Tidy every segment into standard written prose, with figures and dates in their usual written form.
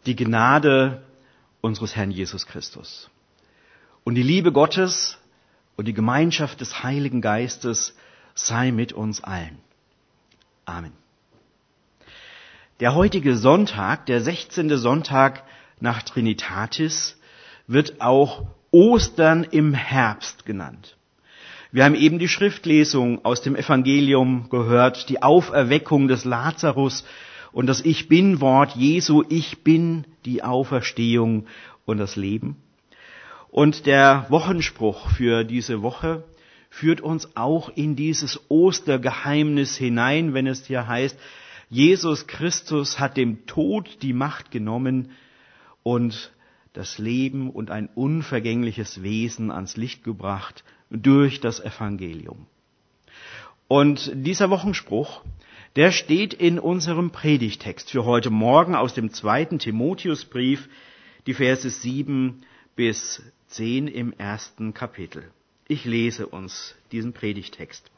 die Gnade unseres Herrn Jesus Christus und die Liebe Gottes und die Gemeinschaft des Heiligen Geistes sei mit uns allen. Amen. Der heutige Sonntag, der 16. Sonntag nach Trinitatis, wird auch Ostern im Herbst genannt. Wir haben eben die Schriftlesung aus dem Evangelium gehört, die Auferweckung des Lazarus und das Ich Bin-Wort Jesu, ich bin die Auferstehung und das Leben. Und der Wochenspruch für diese Woche führt uns auch in dieses Ostergeheimnis hinein, wenn es hier heißt, Jesus Christus hat dem Tod die Macht genommen und das Leben und ein unvergängliches Wesen ans Licht gebracht durch das Evangelium. Und dieser Wochenspruch, der steht in unserem Predigtext für heute Morgen aus dem 2. Timotheusbrief, die Verse 7 bis 10 im 1. Kapitel. Ich lese uns diesen Predigtext.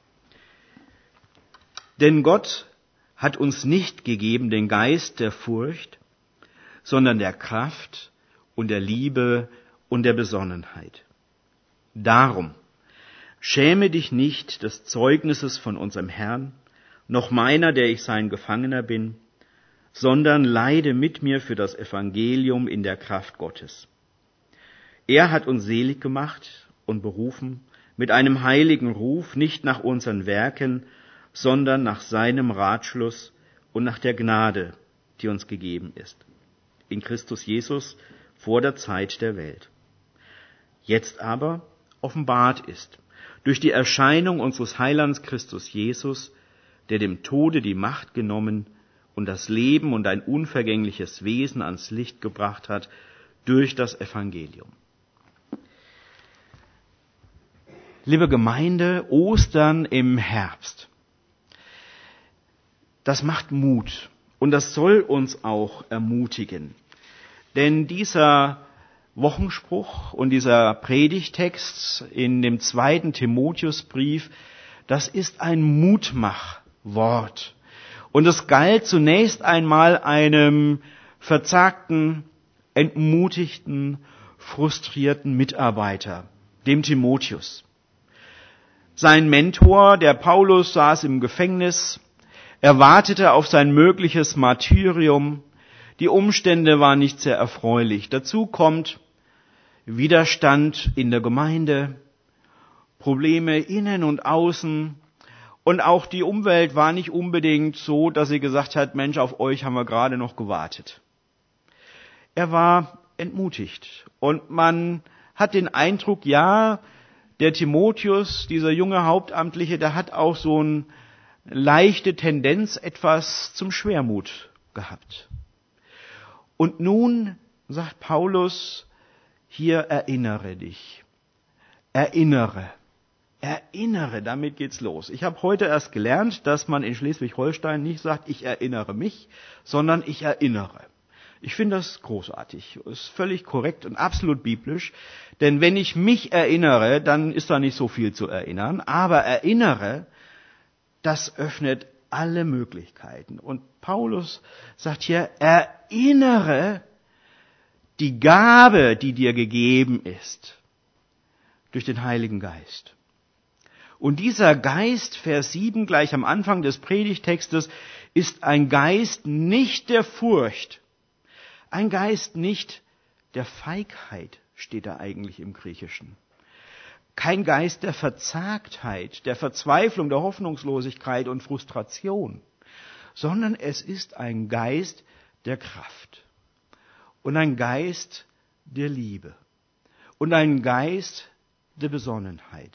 Denn Gott hat uns nicht gegeben den Geist der Furcht, sondern der Kraft und der Liebe und der Besonnenheit. Darum, schäme dich nicht des Zeugnisses von unserem Herrn, noch meiner, der ich sein Gefangener bin, sondern leide mit mir für das Evangelium in der Kraft Gottes. Er hat uns selig gemacht und berufen mit einem heiligen Ruf, nicht nach unseren Werken, sondern nach seinem Ratschluss und nach der Gnade, die uns gegeben ist. In Christus Jesus vor der Zeit der Welt. Jetzt aber offenbart ist, durch die Erscheinung unseres Heilands Christus Jesus, der dem Tode die Macht genommen und das Leben und ein unvergängliches Wesen ans Licht gebracht hat durch das Evangelium. Liebe Gemeinde, Ostern im Herbst. Das macht Mut und das soll uns auch ermutigen. Denn dieser Wochenspruch und dieser Predigtext in dem 2. Timotheusbrief, das ist ein Mutmachwort. Und es galt zunächst einmal einem verzagten, entmutigten, frustrierten Mitarbeiter, dem Timotheus. Sein Mentor, der Paulus, saß im Gefängnis. Er wartete auf sein mögliches Martyrium. Die Umstände waren nicht sehr erfreulich. Dazu kommt Widerstand in der Gemeinde, Probleme innen und außen. Und auch die Umwelt war nicht unbedingt so, dass sie gesagt hat, Mensch, auf euch haben wir gerade noch gewartet. Er war entmutigt. Und man hat den Eindruck, ja, der Timotheus, dieser junge Hauptamtliche, der hat auch so eine leichte Tendenz etwas zum Schwermut gehabt. Und nun sagt Paulus, hier erinnere dich. Erinnere, damit geht's los. Ich habe heute erst gelernt, dass man in Schleswig-Holstein nicht sagt, ich erinnere mich, sondern ich erinnere. Ich finde das großartig, ist völlig korrekt und absolut biblisch, denn wenn ich mich erinnere, dann ist da nicht so viel zu erinnern, aber erinnere, das öffnet alle Möglichkeiten. Und Paulus sagt hier, erinnere die Gabe, die dir gegeben ist, durch den Heiligen Geist. Und dieser Geist, Vers 7, gleich am Anfang des Predigtextes, ist ein Geist nicht der Furcht, ein Geist nicht der Feigheit, steht da eigentlich im Griechischen. Kein Geist der Verzagtheit, der Verzweiflung, der Hoffnungslosigkeit und Frustration, sondern es ist ein Geist der Kraft und ein Geist der Liebe und ein Geist der Besonnenheit.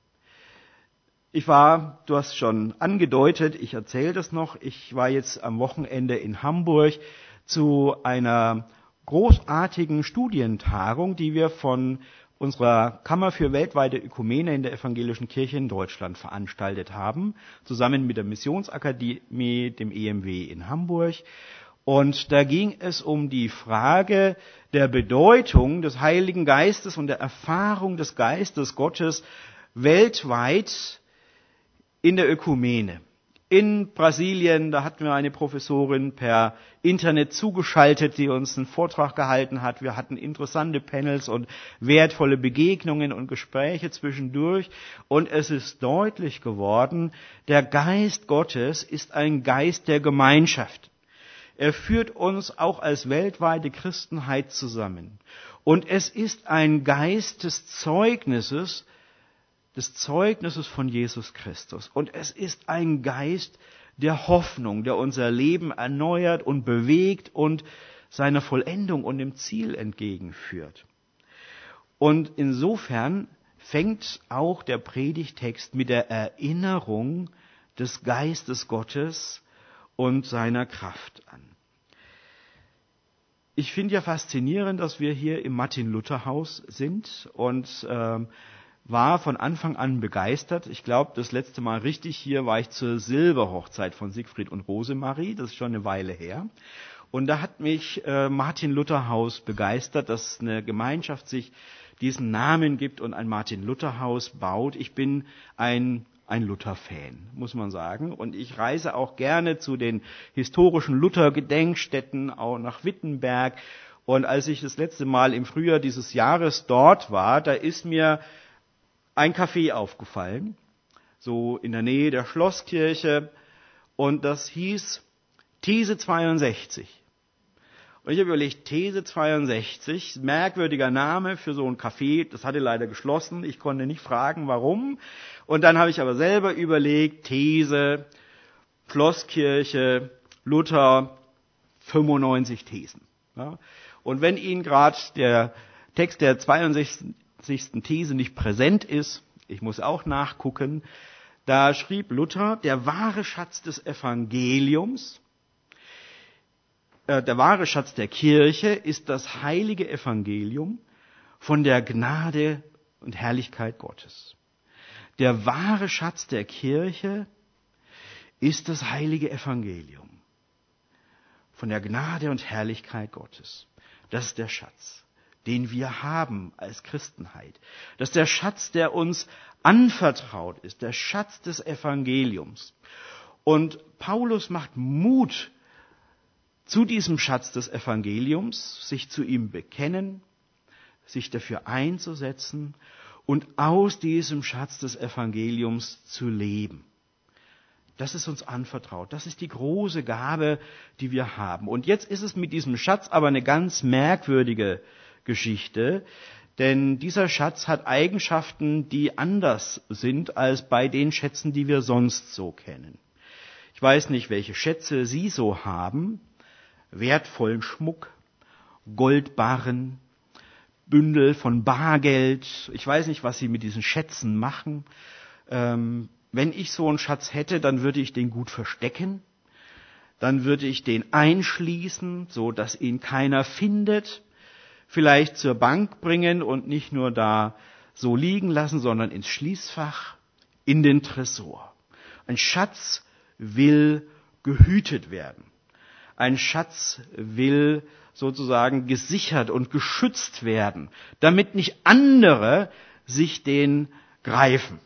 Du hast schon angedeutet, ich erzähle das noch, ich war jetzt am Wochenende in Hamburg zu einer großartigen Studientagung, die wir von unserer Kammer für weltweite Ökumene in der Evangelischen Kirche in Deutschland veranstaltet haben, zusammen mit der Missionsakademie, dem EMW in Hamburg. Und da ging es um die Frage der Bedeutung des Heiligen Geistes und der Erfahrung des Geistes Gottes weltweit in der Ökumene, In Brasilien, da hatten wir eine Professorin per Internet zugeschaltet, die uns einen Vortrag gehalten hat. Wir hatten interessante Panels und wertvolle Begegnungen und Gespräche zwischendurch. Und es ist deutlich geworden, der Geist Gottes ist ein Geist der Gemeinschaft. Er führt uns auch als weltweite Christenheit zusammen. Und es ist ein Geist des Zeugnisses von Jesus Christus. Und es ist ein Geist der Hoffnung, der unser Leben erneuert und bewegt und seiner Vollendung und dem Ziel entgegenführt. Und insofern fängt auch der Predigtext mit der Erinnerung des Geistes Gottes und seiner Kraft an. Ich finde ja faszinierend, dass wir hier im Martin-Luther-Haus sind und war von Anfang an begeistert. Ich glaube, das letzte Mal richtig hier war ich zur Silberhochzeit von Siegfried und Rosemarie. Das ist schon eine Weile her. Und da hat mich Martin-Luther-Haus begeistert, dass eine Gemeinschaft sich diesen Namen gibt und ein Martin-Luther-Haus baut. Ich bin ein Luther-Fan, muss man sagen. Und ich reise auch gerne zu den historischen Luther-Gedenkstätten, auch nach Wittenberg. Und als ich das letzte Mal im Frühjahr dieses Jahres dort war, da ist mir ein Café aufgefallen, so in der Nähe der Schlosskirche. Und das hieß These 62. Und ich habe überlegt, These 62, merkwürdiger Name für so ein Café, das hatte leider geschlossen, ich konnte nicht fragen, warum. Und dann habe ich aber selber überlegt, These, Schlosskirche, Luther, 95 Thesen. Ja. Und wenn Ihnen gerade der Text der 62. These nicht präsent ist, ich muss auch nachgucken, da schrieb Luther, der wahre Schatz des Evangeliums, der wahre Schatz der Kirche ist das heilige Evangelium von der Gnade und Herrlichkeit Gottes. Der wahre Schatz der Kirche ist das heilige Evangelium von der Gnade und Herrlichkeit Gottes. Das ist der Schatz, den wir haben als Christenheit. Das ist der Schatz, der uns anvertraut ist, der Schatz des Evangeliums. Und Paulus macht Mut zu diesem Schatz des Evangeliums, sich zu ihm bekennen, sich dafür einzusetzen und aus diesem Schatz des Evangeliums zu leben. Das ist uns anvertraut. Das ist die große Gabe, die wir haben. Und jetzt ist es mit diesem Schatz aber eine ganz merkwürdige Geschichte, denn dieser Schatz hat Eigenschaften, die anders sind als bei den Schätzen, die wir sonst so kennen. Ich weiß nicht, welche Schätze Sie so haben. Wertvollen Schmuck, Goldbarren, Bündel von Bargeld. Ich weiß nicht, was Sie mit diesen Schätzen machen. Wenn ich so einen Schatz hätte, dann würde ich den gut verstecken. Dann würde ich den einschließen, so dass ihn keiner findet. Vielleicht zur Bank bringen und nicht nur da so liegen lassen, sondern ins Schließfach, in den Tresor. Ein Schatz will gehütet werden. Ein Schatz will sozusagen gesichert und geschützt werden, damit nicht andere sich den greifen.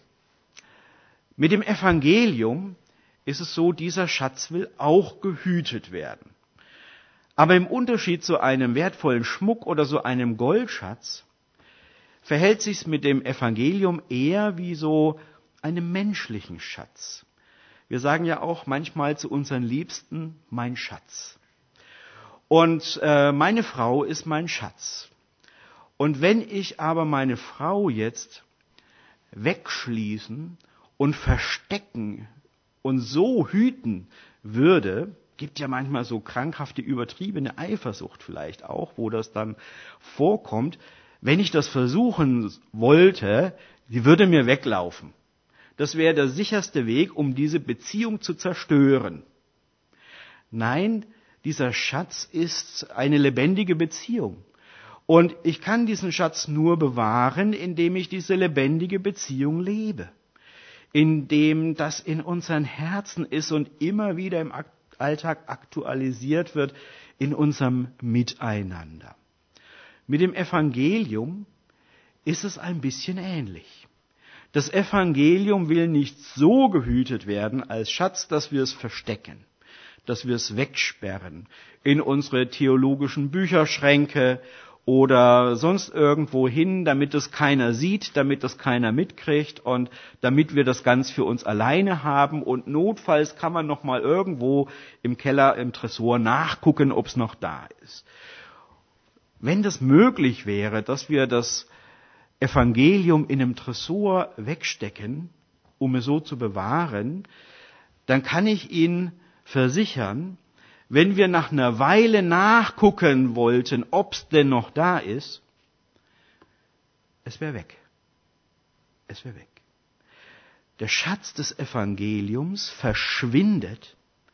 Mit dem Evangelium ist es so, dieser Schatz will auch gehütet werden. Aber im Unterschied zu einem wertvollen Schmuck oder so einem Goldschatz verhält sich's mit dem Evangelium eher wie so einem menschlichen Schatz. Wir sagen ja auch manchmal zu unseren Liebsten, mein Schatz. Und meine Frau ist mein Schatz. Und wenn ich aber meine Frau jetzt wegschließen und verstecken und so hüten würde, gibt ja manchmal so krankhafte, übertriebene Eifersucht vielleicht auch, wo das dann vorkommt. Wenn ich das versuchen wollte, die würde mir weglaufen. Das wäre der sicherste Weg, um diese Beziehung zu zerstören. Nein, dieser Schatz ist eine lebendige Beziehung. Und ich kann diesen Schatz nur bewahren, indem ich diese lebendige Beziehung lebe. Indem das in unseren Herzen ist und immer wieder im Alltag aktualisiert wird in unserem Miteinander. Mit dem Evangelium ist es ein bisschen ähnlich. Das Evangelium will nicht so gehütet werden als Schatz, dass wir es verstecken, dass wir es wegsperren in unsere theologischen Bücherschränke oder sonst irgendwo hin, damit es keiner sieht, damit es keiner mitkriegt und damit wir das ganz für uns alleine haben. Und notfalls kann man noch mal irgendwo im Keller, im Tresor nachgucken, ob es noch da ist. Wenn das möglich wäre, dass wir das Evangelium in einem Tresor wegstecken, um es so zu bewahren, dann kann ich Ihnen versichern, wenn wir nach einer Weile nachgucken wollten, ob es denn noch da ist, es wäre weg. Es wäre weg. Der Schatz des Evangeliums verschwindet,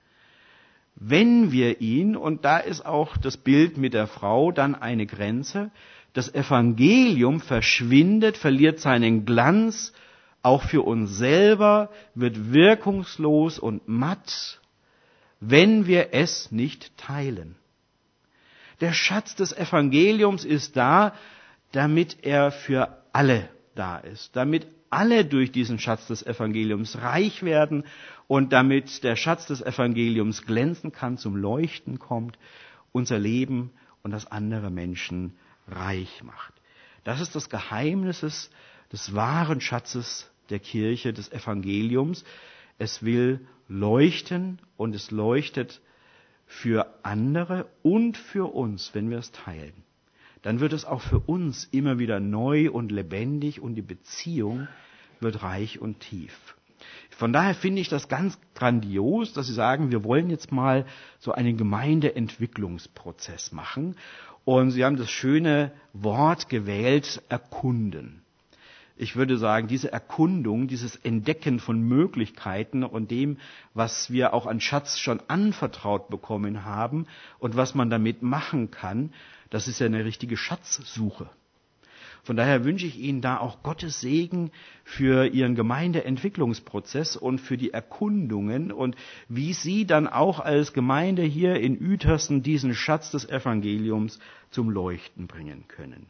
wenn wir ihn, und da ist auch das Bild mit der Frau dann eine Grenze, das Evangelium verschwindet, verliert seinen Glanz, auch für uns selber, wird wirkungslos und matt, wenn wir es nicht teilen. Der Schatz des Evangeliums ist da, damit er für alle da ist, damit alle durch diesen Schatz des Evangeliums reich werden und damit der Schatz des Evangeliums glänzen kann, zum Leuchten kommt, unser Leben und das andere Menschen reich macht. Das ist das Geheimnis des wahren Schatzes der Kirche, des Evangeliums. Es will leuchten und es leuchtet für andere und für uns, wenn wir es teilen. Dann wird es auch für uns immer wieder neu und lebendig und die Beziehung wird reich und tief. Von daher finde ich das ganz grandios, dass Sie sagen, wir wollen jetzt mal so einen Gemeindeentwicklungsprozess machen. Und Sie haben das schöne Wort gewählt, erkunden. Ich würde sagen, diese Erkundung, dieses Entdecken von Möglichkeiten und dem, was wir auch an Schatz schon anvertraut bekommen haben und was man damit machen kann, das ist ja eine richtige Schatzsuche. Von daher wünsche ich Ihnen da auch Gottes Segen für Ihren Gemeindeentwicklungsprozess und für die Erkundungen und wie Sie dann auch als Gemeinde hier in Uetersen diesen Schatz des Evangeliums zum Leuchten bringen können.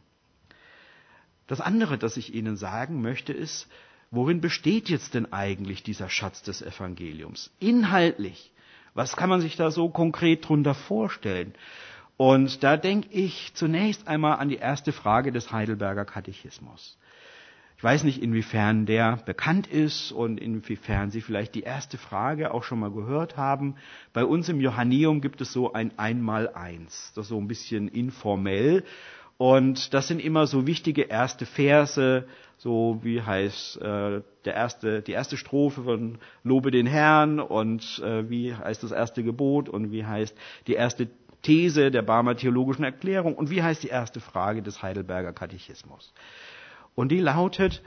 Das andere, das ich Ihnen sagen möchte, ist, worin besteht jetzt denn eigentlich dieser Schatz des Evangeliums? Inhaltlich, was kann man sich da so konkret drunter vorstellen? Und da denke ich zunächst einmal an die erste Frage des Heidelberger Katechismus. Ich weiß nicht, inwiefern der bekannt ist und inwiefern Sie vielleicht die erste Frage auch schon mal gehört haben. Bei uns im Johanneum gibt es so ein Einmaleins, das ist so ein bisschen informell. Und das sind immer so wichtige erste Verse, so wie heißt die erste Strophe von Lobe den Herrn und wie heißt das erste Gebot und wie heißt die erste These der Barmer Theologischen Erklärung und wie heißt die erste Frage des Heidelberger Katechismus. Und die lautet,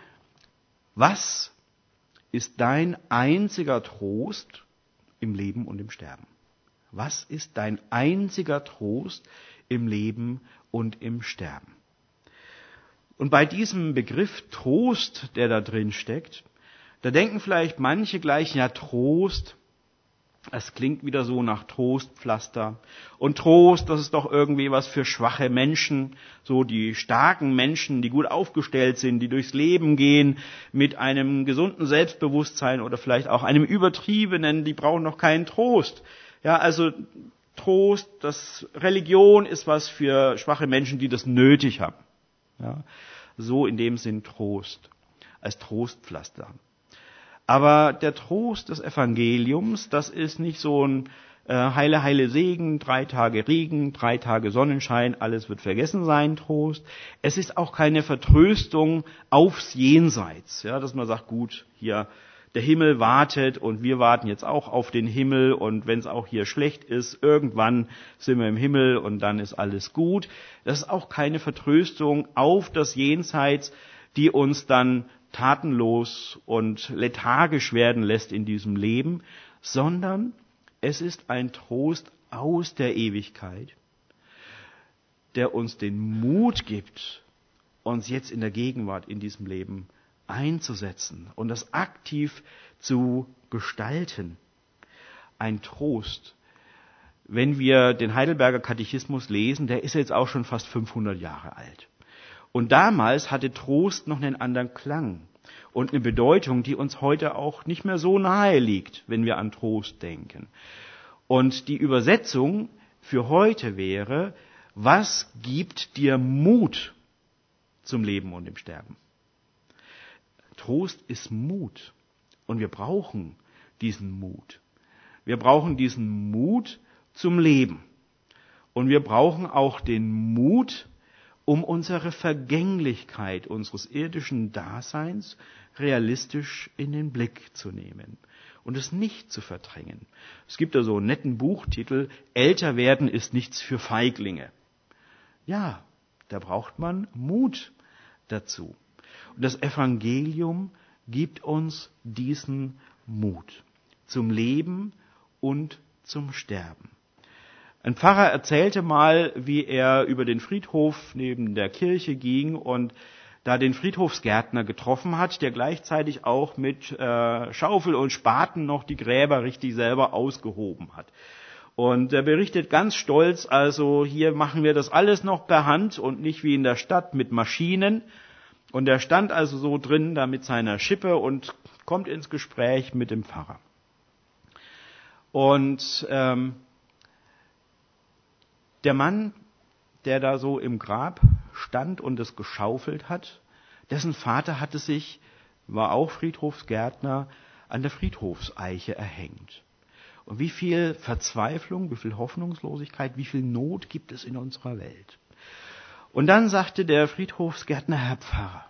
was ist dein einziger Trost im Leben und im Sterben? Was ist dein einziger Trost im Leben und im Sterben? Und bei diesem Begriff Trost, der da drin steckt, da denken vielleicht manche gleich, ja Trost, es klingt wieder so nach Trostpflaster. Und Trost, das ist doch irgendwie was für schwache Menschen, so die starken Menschen, die gut aufgestellt sind, die durchs Leben gehen mit einem gesunden Selbstbewusstsein oder vielleicht auch einem übertriebenen, die brauchen noch keinen Trost. Ja, also Trost, Religion ist was für schwache Menschen, die das nötig haben. Ja, so in dem Sinn Trost, als Trostpflaster. Aber der Trost des Evangeliums, das ist nicht so ein heile, heile Segen, 3 Tage Regen, 3 Tage Sonnenschein, alles wird vergessen sein, Trost. Es ist auch keine Vertröstung aufs Jenseits, ja, dass man sagt, gut, hier der Himmel wartet und wir warten jetzt auch auf den Himmel und wenn es auch hier schlecht ist, irgendwann sind wir im Himmel und dann ist alles gut. Das ist auch keine Vertröstung auf das Jenseits, die uns dann tatenlos und lethargisch werden lässt in diesem Leben, sondern es ist ein Trost aus der Ewigkeit, der uns den Mut gibt, uns jetzt in der Gegenwart in diesem Leben einzusetzen und das aktiv zu gestalten. Ein Trost. Wenn wir den Heidelberger Katechismus lesen, der ist jetzt auch schon fast 500 Jahre alt. Und damals hatte Trost noch einen anderen Klang. und eine Bedeutung, die uns heute auch nicht mehr so nahe liegt, wenn wir an Trost denken. Und die Übersetzung für heute wäre: Was gibt dir Mut zum Leben und im Sterben? Trost ist Mut. Und wir brauchen diesen Mut. Wir brauchen diesen Mut zum Leben. Und wir brauchen auch den Mut, um unsere Vergänglichkeit unseres irdischen Daseins realistisch in den Blick zu nehmen und es nicht zu verdrängen. Es gibt da so einen netten Buchtitel: Älter werden ist nichts für Feiglinge. Ja, da braucht man Mut dazu. Und das Evangelium gibt uns diesen Mut zum Leben und zum Sterben. Ein Pfarrer erzählte mal, wie er über den Friedhof neben der Kirche ging und da den Friedhofsgärtner getroffen hat, der gleichzeitig auch mit Schaufel und Spaten noch die Gräber richtig selber ausgehoben hat. Und er berichtet ganz stolz, also hier machen wir das alles noch per Hand und nicht wie in der Stadt mit Maschinen. Und er stand also so drin da mit seiner Schippe und kommt ins Gespräch mit dem Pfarrer. Und der Mann, der da so im Grab stand und es geschaufelt hat, dessen Vater war auch Friedhofsgärtner, an der Friedhofseiche erhängt. Und wie viel Verzweiflung, wie viel Hoffnungslosigkeit, wie viel Not gibt es in unserer Welt. Und dann sagte der Friedhofsgärtner: Herr Pfarrer,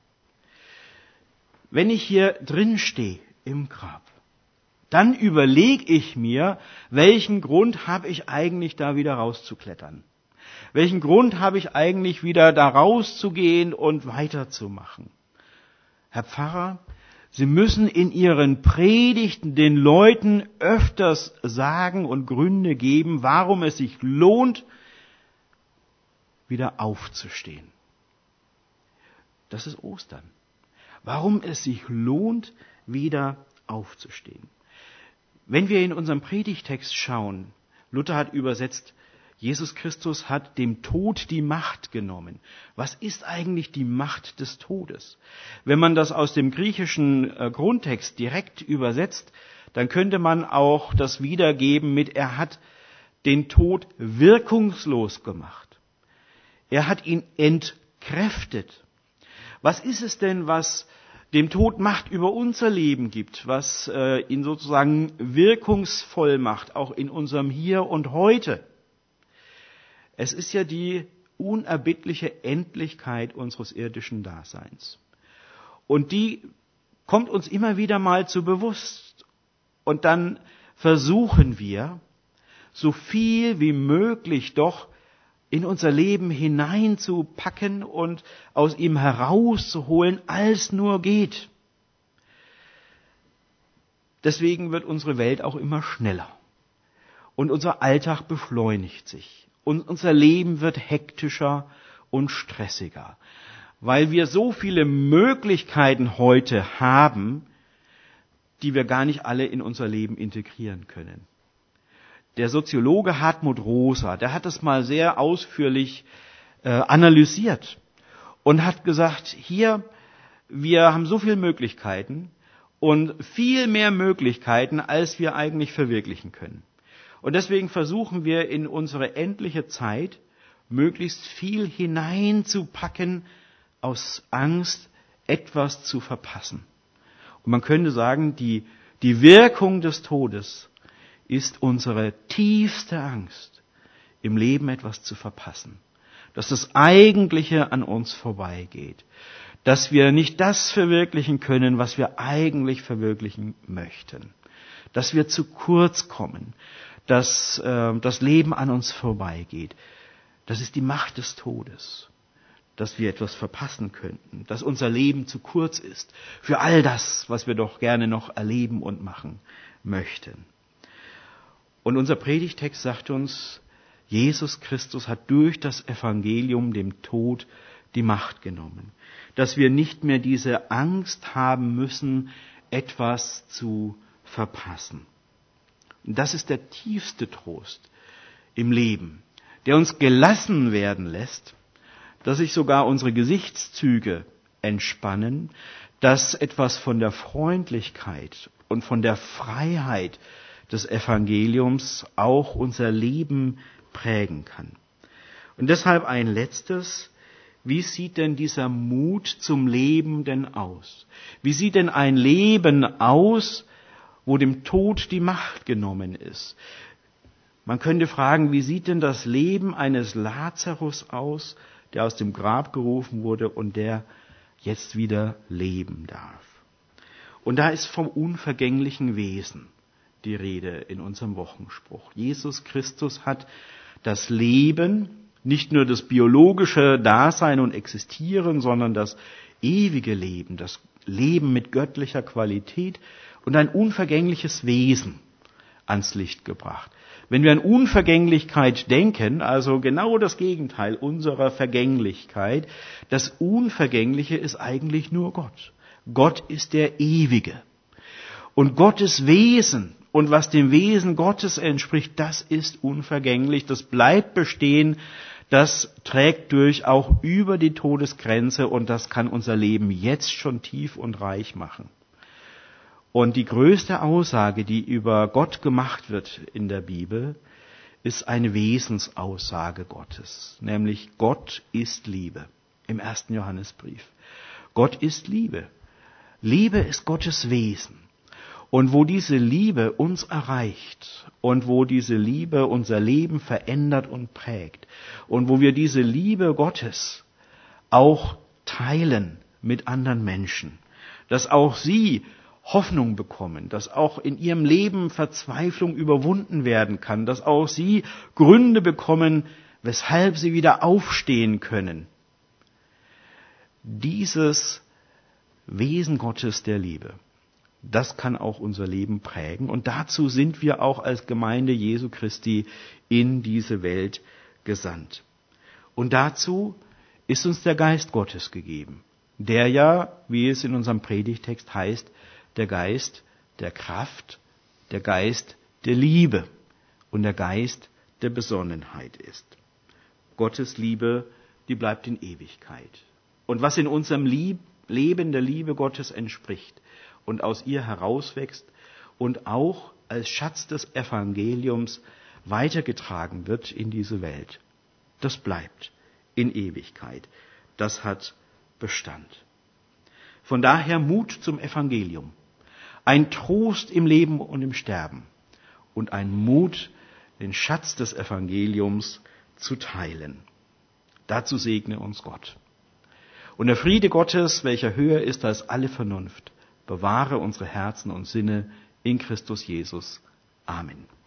wenn ich hier drin stehe im Grab, dann überlege ich mir, welchen Grund habe ich eigentlich da wieder rauszuklettern? Welchen Grund habe ich eigentlich wieder da rauszugehen und weiterzumachen? Herr Pfarrer, Sie müssen in Ihren Predigten den Leuten öfters sagen und Gründe geben, warum es sich lohnt, wieder aufzustehen. Das ist Ostern. Warum es sich lohnt, wieder aufzustehen. Wenn wir in unserem Predigtext schauen, Luther hat übersetzt, Jesus Christus hat dem Tod die Macht genommen. Was ist eigentlich die Macht des Todes? Wenn man das aus dem griechischen Grundtext direkt übersetzt, dann könnte man auch das wiedergeben mit: Er hat den Tod wirkungslos gemacht. Er hat ihn entkräftet. Was ist es denn, was dem Tod Macht über unser Leben gibt, was ihn sozusagen wirkungsvoll macht, auch in unserem Hier und Heute? Es ist ja die unerbittliche Endlichkeit unseres irdischen Daseins. Und die kommt uns immer wieder mal zu bewusst. Und dann versuchen wir, so viel wie möglich doch in unser Leben hineinzupacken und aus ihm herauszuholen, als nur geht. Deswegen wird unsere Welt auch immer schneller. Und unser Alltag beschleunigt sich. Und unser Leben wird hektischer und stressiger. Weil wir so viele Möglichkeiten heute haben, die wir gar nicht alle in unser Leben integrieren können. Der Soziologe Hartmut Rosa, der hat das mal sehr ausführlich analysiert und hat gesagt, wir haben so viele Möglichkeiten und viel mehr Möglichkeiten, als wir eigentlich verwirklichen können. Und deswegen versuchen wir in unsere endliche Zeit möglichst viel hineinzupacken, aus Angst, etwas zu verpassen. Und man könnte sagen, die Wirkung des Todes ist unsere tiefste Angst, im Leben etwas zu verpassen. Dass das Eigentliche an uns vorbeigeht. Dass wir nicht das verwirklichen können, was wir eigentlich verwirklichen möchten. Dass wir zu kurz kommen. Dass das Leben an uns vorbeigeht. Das ist die Macht des Todes. Dass wir etwas verpassen könnten. Dass unser Leben zu kurz ist. Für all das, was wir doch gerne noch erleben und machen möchten. Und unser Predigtext sagt uns, Jesus Christus hat durch das Evangelium dem Tod die Macht genommen. Dass wir nicht mehr diese Angst haben müssen, etwas zu verpassen. Und das ist der tiefste Trost im Leben, der uns gelassen werden lässt, dass sich sogar unsere Gesichtszüge entspannen, dass etwas von der Freundlichkeit und von der Freiheit des Evangeliums auch unser Leben prägen kann. Und deshalb ein letztes: Wie sieht denn dieser Mut zum Leben denn aus? Wie sieht denn ein Leben aus, wo dem Tod die Macht genommen ist? Man könnte fragen, wie sieht denn das Leben eines Lazarus aus, der aus dem Grab gerufen wurde und der jetzt wieder leben darf? Und da ist vom unvergänglichen Wesen die Rede in unserem Wochenspruch. Jesus Christus hat das Leben, nicht nur das biologische Dasein und Existieren, sondern das ewige Leben, das Leben mit göttlicher Qualität und ein unvergängliches Wesen ans Licht gebracht. Wenn wir an Unvergänglichkeit denken, also genau das Gegenteil unserer Vergänglichkeit, das Unvergängliche ist eigentlich nur Gott. Gott ist der Ewige. Und Gottes Wesen und was dem Wesen Gottes entspricht, das ist unvergänglich, das bleibt bestehen, das trägt durch auch über die Todesgrenze und das kann unser Leben jetzt schon tief und reich machen. Und die größte Aussage, die über Gott gemacht wird in der Bibel, ist eine Wesensaussage Gottes, nämlich Gott ist Liebe im 1. Johannesbrief. Gott ist Liebe. Liebe ist Gottes Wesen. Und wo diese Liebe uns erreicht und wo diese Liebe unser Leben verändert und prägt und wo wir diese Liebe Gottes auch teilen mit anderen Menschen, dass auch sie Hoffnung bekommen, dass auch in ihrem Leben Verzweiflung überwunden werden kann, dass auch sie Gründe bekommen, weshalb sie wieder aufstehen können. Dieses Wesen Gottes der Liebe, das kann auch unser Leben prägen. Und dazu sind wir auch als Gemeinde Jesu Christi in diese Welt gesandt. Und dazu ist uns der Geist Gottes gegeben, der ja, wie es in unserem Predigtext heißt, der Geist der Kraft, der Geist der Liebe und der Geist der Besonnenheit ist. Gottes Liebe, die bleibt in Ewigkeit. Und was in unserem Leben der Liebe Gottes entspricht und aus ihr herauswächst und auch als Schatz des Evangeliums weitergetragen wird in diese Welt, das bleibt in Ewigkeit. Das hat Bestand. Von daher Mut zum Evangelium. Ein Trost im Leben und im Sterben und ein Mut, den Schatz des Evangeliums zu teilen. Dazu segne uns Gott. Und der Friede Gottes, welcher höher ist als alle Vernunft, bewahre unsere Herzen und Sinne in Christus Jesus. Amen.